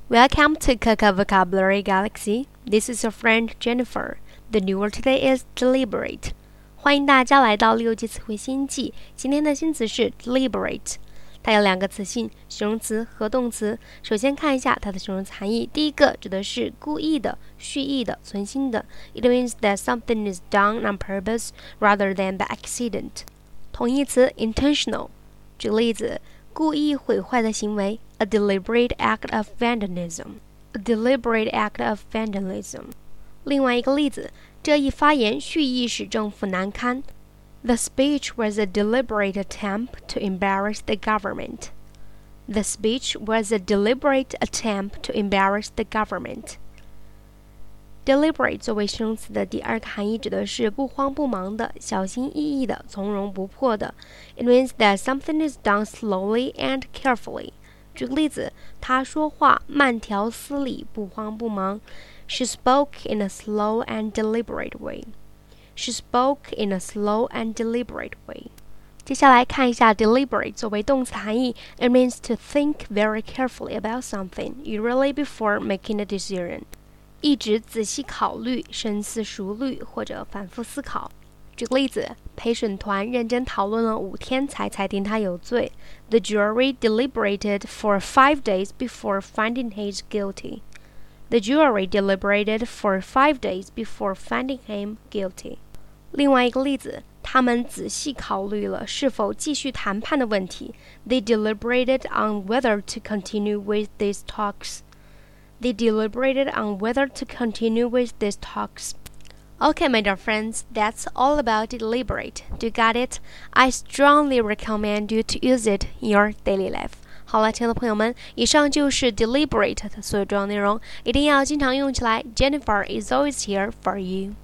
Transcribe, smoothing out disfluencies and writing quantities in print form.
Welcome to Kaka Vocabulary Galaxy. This is your friend Jennifer. The new word today is deliberate. 欢迎大家来到6级词汇新季。今天的新词是 deliberate， 它有两个词性，形容词和动词。首先看一下它的形容词含义。第一个指的是故意的、蓄意的、存心的。It means that something is done on purpose rather than by accident. 同义词 intentional。举个例子，故意毁坏的行为 a deliberate act of vandalism. A deliberate act of vandalism. 另外一个例子，这一发言蓄意使政府难堪。The speech was a deliberate attempt to embarrass the government. The speech was a deliberate attempt to embarrass the government. Deliberate 作为形容词的第二个含义指的是不慌不忙的、小心翼翼的、从容不迫的。It means that something is done slowly and carefully. 举个例子，他说话慢条斯理，不慌不忙。She spoke in a slow and deliberate way. She spoke in a slow and deliberate way. 接下来看一下 deliberate 作为动词含义。It means to think very carefully about something, usually before making a decision. 一直仔细考虑、深思熟虑或者反复思考。举个例子，陪审团认真讨论了5天才裁定他有罪。The jury deliberated for 5 days before finding him guilty. The jury deliberated for 5 days before finding him guilty. 另外一个例子，他们仔细考虑了是否继续谈判的问题。They deliberated on whether to continue with these talks. They deliberated on whether to continue with these talks. Okay, my dear friends, that's all about deliberate. Do you got it? I strongly recommend you to use it in your daily life. 好了，亲爱的朋友们，以上就是 deliberate 的所有重要内容，一定要经常用起来。Jennifer is always here for you.